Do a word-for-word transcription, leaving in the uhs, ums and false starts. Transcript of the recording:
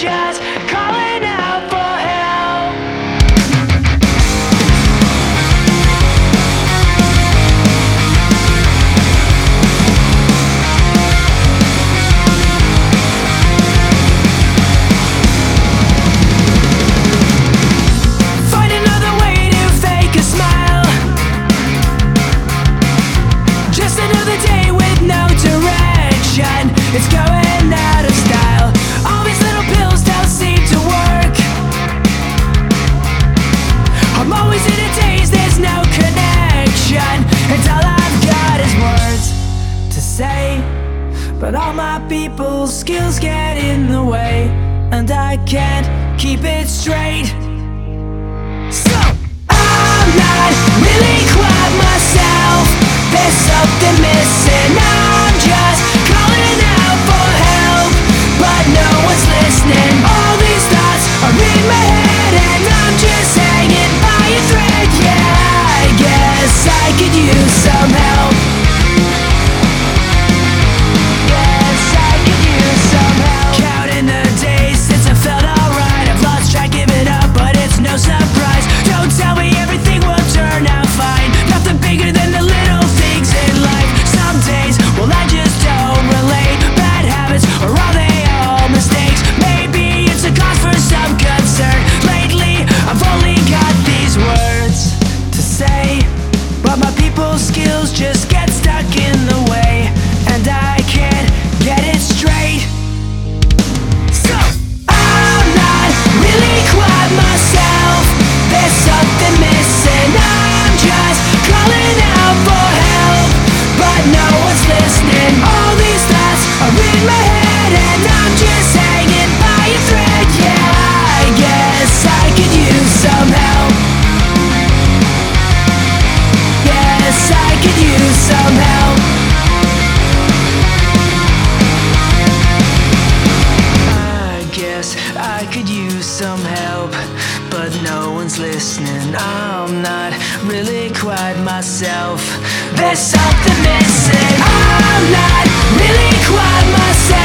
just calling out for help. Find another way to fake a smile. Just another day with no direction. It's going out of style. All these little pills don't seem to work. I'm always in a daze, there's no connection, and all I've got is words to say. But all my people's skills get in the way, and I can't keep it straight. So I'm not really quite myself. There's something missing. I'm just calling out for help, but no one's listening. All these thoughts are in my head, and I'm just hanging by a thread. Yeah, I guess I could use some help. Yes, I could use some help. Counting the days since I felt alright. I've lost track, giving up, but it's no surprise. Don't tell me everything will turn out fine. Nothing bigger than the little things in life. Some days, well, I just don't relate. Bad habits, or are they all mistakes? Maybe it's a cause for some concern. Lately, I've only got these words to say, but my people's skills just get stuck in the way, and I can't get it straight. So I'm not really quite myself. There's something missing. I'm just calling out for help, but no one's listening. All these thoughts are in my head, and I'm just hanging by a thread. Yeah, I guess I could use some help. Yes, I could use some help. I guess I could use some help, but no one's listening. I'm not really quite myself. There's something missing. I'm not really quite myself.